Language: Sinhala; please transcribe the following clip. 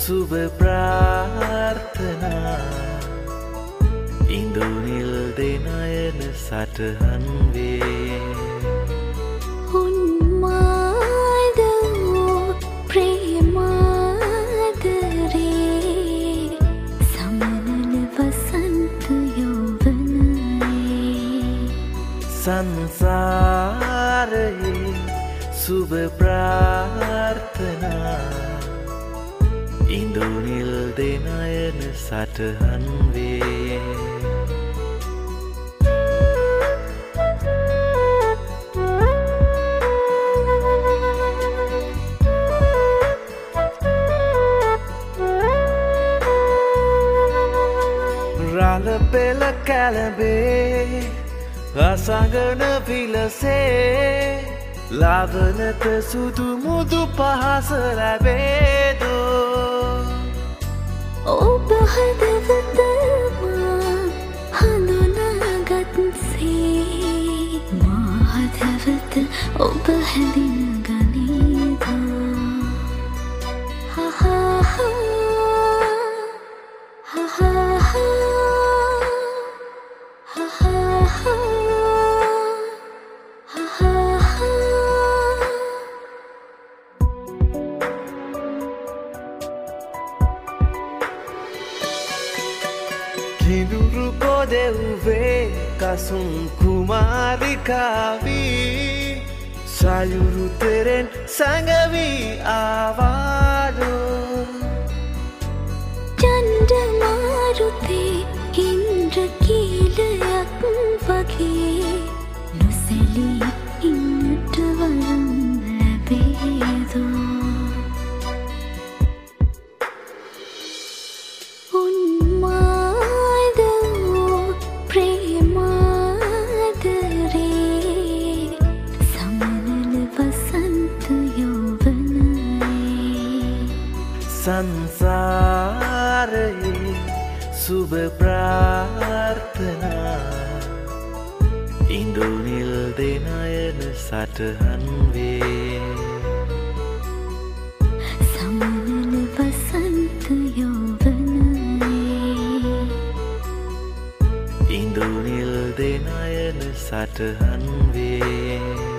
සුබ ප්‍රාර්ථනා ඉඳුනිල් දෙනයන සටහන් වේ උන්මාදෝ ප්‍රේමාදරේ සමනල වසන්ත යෞවනයේ සංසාරයේ සුබ ප්‍රාර්ථනා ඉඳුනිල් දෙනයන සටහන් වේ රාල පෙළ කැලඹේ අසඟන විලසේ ලාවනත සුදු මුදු පහස ලැබේදෝ ඔබ හදවතමා හඳුනාගත්සේ මා හදවත ඔබ හැඳින ගනීදෝ හහහා කිඳුරු පොදෙව්වේ කසුන් කුමාරිකාවී සයුරු තෙරෙන් සැඟවී ආවාදෝ චන්දමාරුතේ ඉන්ද්‍රකීලයක් වගේ නොසැලී ඉන්නට වරම් ලැබේදෝ උන්මාදෝ ප්‍රේමාදරේ සමනල වසන්ත යෞවනයේ සංසාරයේ සුබ ප්‍රාර්ථනා ඉඳුනිල් දෙනයන සටහන් වේ සමනල වසන්ත යෞවනයේ ඉඳුනිල් දෙනයන සටහන් වේ